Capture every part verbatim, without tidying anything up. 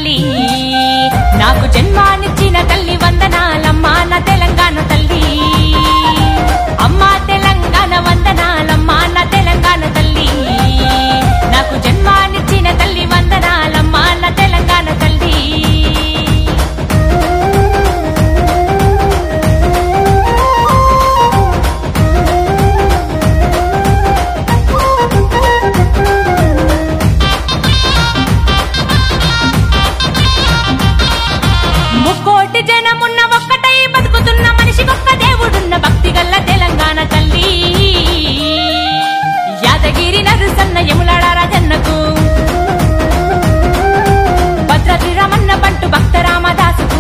తల్లి నాకు జన్మానిచ్చిన తల్లి వందనాలమ్మా నా తెలంగాణ తల్లి అమ్మా తెలంగాణ వందనాలమ్మా నా తెలంగాణ తల్లి నాకు జన్మానిచ్చిన తల్లి వందనాలమ్మా నా తెలంగాణ తల్లి ముక్కోటి జనమున్న ఒక్కటై బతుకుతున్న మనిషికొక్క దేవుడున్న భక్తి గల్ల తెలంగాణ తల్లి యాదగిరి నరుసన్న యములాడ రాజన్నకు భద్రాద్రి రమన్న బంటు భక్త రామదాసుకు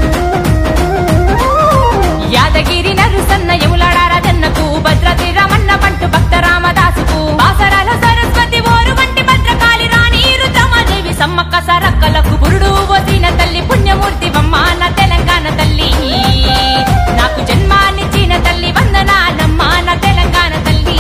యాదగిరి నరుసన్న యములాడ రాజన్నకు భద్రాద్రి రమన్న బంటు భక్త రామదాసుకు బాసరాల సరస్వతి ఓరు వంటి భద్రకాళి రాణి రుద్రమాదేవి సమ్మక్క సరక్కలకు పురుడు వసిన తల్లి పుణ్యమూర్తి వమ్మ నా తెలంగాణ తల్లి నాకు జన్మానిచ్చిన తల్లి వందనాలమ్మా నా తెలంగాణ తల్లి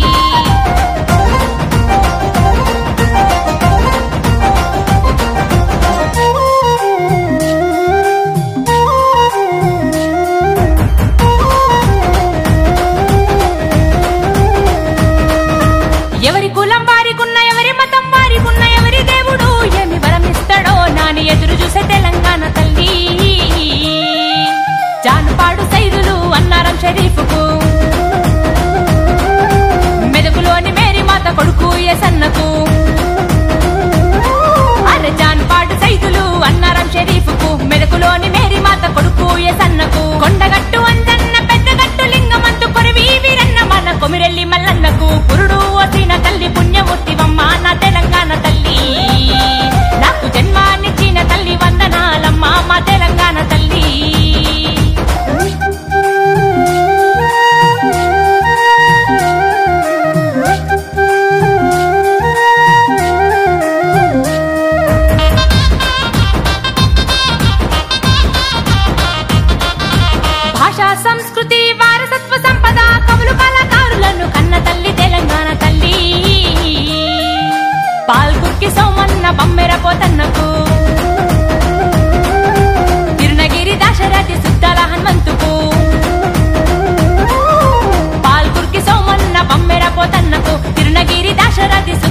ఎవరి కులం వారికున్న ఎవరి మతం వారికున్న ఎవరి దేవుడు ఏమి వరమిస్తాడో నాని ఎదురు చూసే తెలంగాణ తల్లి జానుపాడు సైదులు అన్నారం షరీఫ్కు మెదకులోని మేరీ మాత కొడుకు ఎసన్నకు అరే జానుపాడు సైదులు అన్నారం షరీఫ్కు మెదకులోని మేరీ మాత కొడుకు ఎసన్నకు కొండగట్టు అంజన్న పెద్దగట్టు లింగమంతు కొరివి వీరన్న మన కొమిరెల్లి మల్లన్నకు పురుడు వసిన తల్లి పుణ్యమూర్తి వమ్మ నా తెలంగాణ తల్లి నాకు జన్మానిచ్చిన తల్లి వందనాలమ్మా మా తెలంగాణ తల్లి భాషా సంస్కృతి వారసత్వ సంపద కవులు కళాకారులను కన్న తల్లి తెలంగాణ తల్లి పాల్కుర్కి సోమన్న బమ్మెర పోతన్నకు తిరునగిరి దాశరథి సుద్దాల హనుమంతుకు పాల్కుర్కి సోమన్న బమ్మెర పోతన్నకు తిరునగిరి దాశరథి